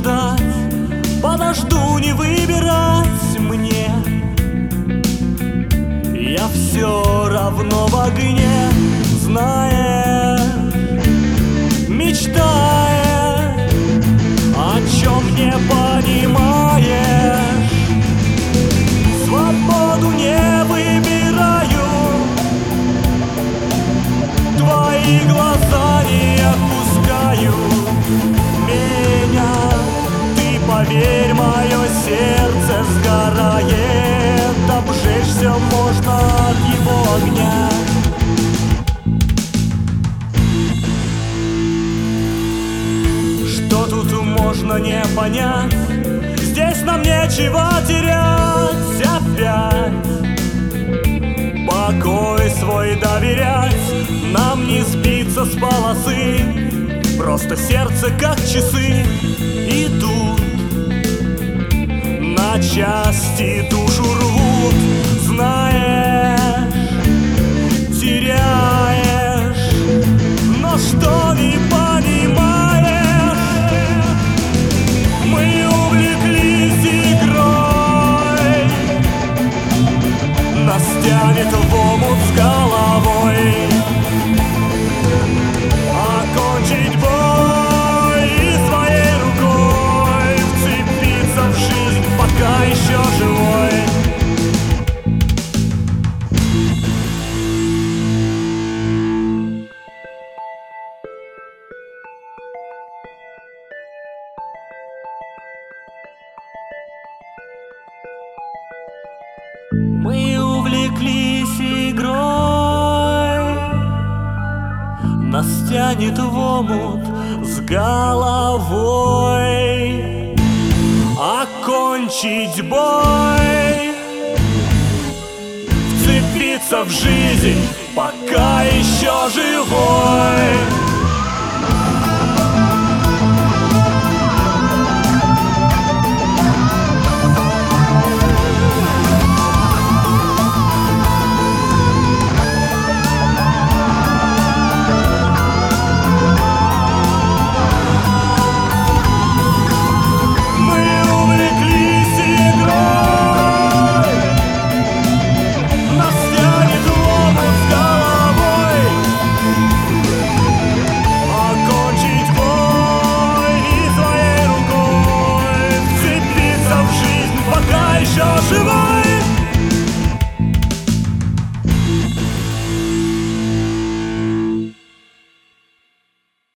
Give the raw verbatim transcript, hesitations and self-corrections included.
ждать, подожду, не выбирать мне. Я все равно в огне, зная, мечтая, о чем не понимаешь. Свободу не выбираю, твои глаза не отпускаю меня. Ты поверь, мое сердце сгорает, обжечься можно от его огня. Что тут можно не понять? Здесь нам нечего терять опять. Покой свой доверять, нам не сбиться с полосы. Просто сердце, как часы, идут на части, душу рвут. Знаешь, теряешь, но что не понимаешь? Мы увлеклись игрой, нас тянет в омут с головой. Окончить бой и своей рукой вцепиться в жизнь, пока еще живой. Мы увлеклись игрой, нас тянет в омут с головой. Окончить бой, вцепиться в жизнь, пока еще живой.